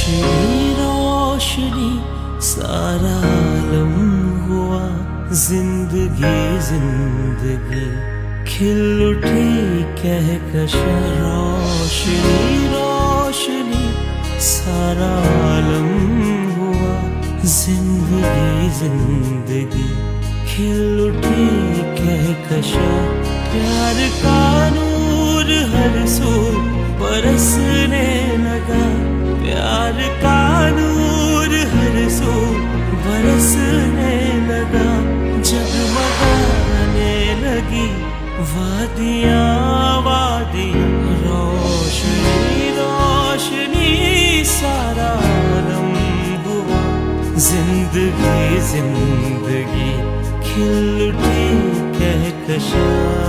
रोशनी रोशनी सारा आलम हुआ, जिंदगी जिंदगी खिल उठी कहकशा। रोशनी रोशनी सारा आलम हुआ, जिंदगी जिंदगी खिल उठी कहकशा। प्यार का नूर हर सू बरसने लगा, प्यार का नूर हर सू बरसने लगा। जगमगाने लगी वादियाँ वादियाँ, रोशनी रोशनी सारा आलम हुआ, जिंदगी जिंदगी खिल उठी कहकशा।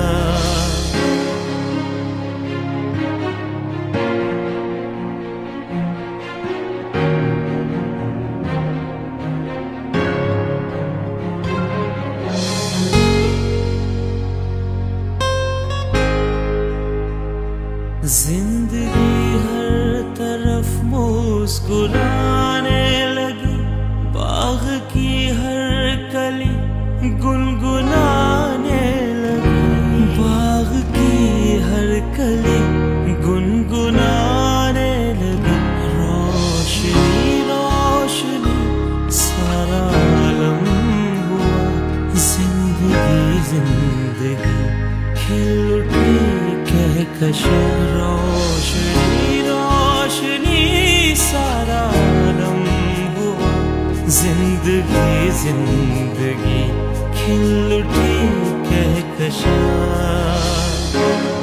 जिंदगी हर तरफ मुस्कुराने लगी, बाग की हर कली गुनगुनाने लगी, बाग की हर कली गुनगुनाने लगी। रोशनी रोशनी सारा आलम हुआ, जिंदगी जिंदगी खिल उठी कहकशा। रोशनी रोशनी सारा आलम हुआ, जिंदगी जिंदगी खिल उठी कहकशा।